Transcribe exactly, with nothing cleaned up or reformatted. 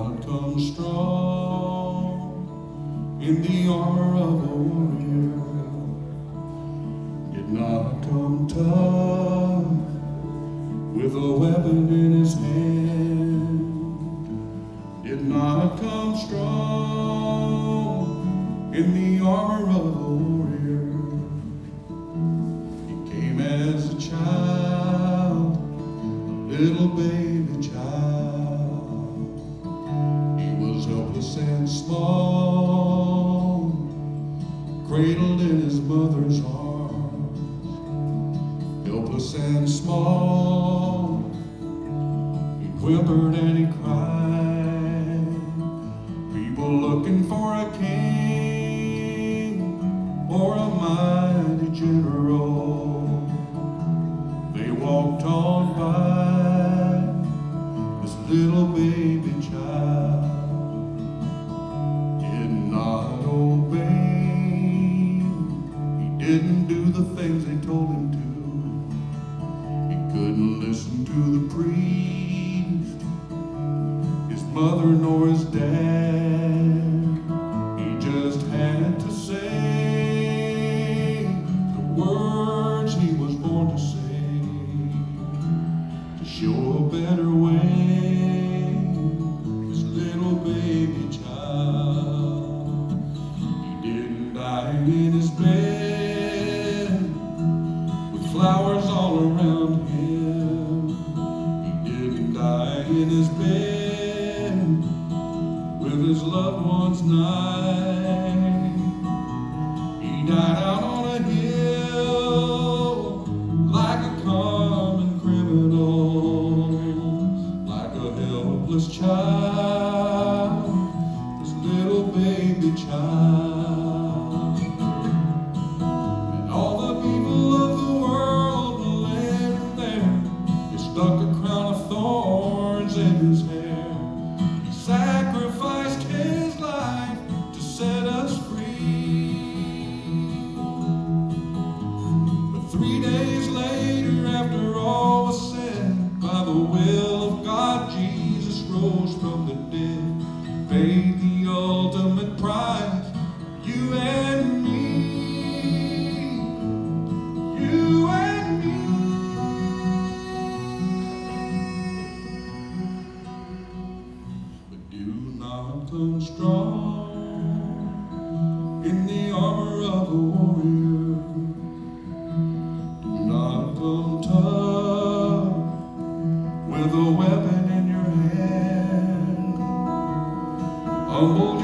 not come strong in the armor of a warrior, did not come tough with a weapon in his hand, did not come strong in the armor of a warrior. He came as a child, a little baby child. He was helpless and small, cradled in his mother's arms. Helpless and small, he whimpered and he cried. People looking for a king or a mighty general. They walked on by this little baby child, did not obey. He didn't do the things they told him to. He couldn't listen to the priest, his mother nor his dad. He just had to say the words he was born to say, to show a better way. This little baby child, he didn't die in his bed with flowers all around him. He didn't die in his bed with his loved ones nigh. He died out on a hill like a common criminal, like a helpless child, this little baby child. And all the people of the world led him there. They stuck a crown of thorns in his hair. He sacrificed his life to set us free. But three days later, after all was said, by the will of God, Jesus rose from the dead, paid the ultimate price, you and me, you and me. But do not come strong in the armor of a warrior, do not come tough with a weapon in your hand. Humble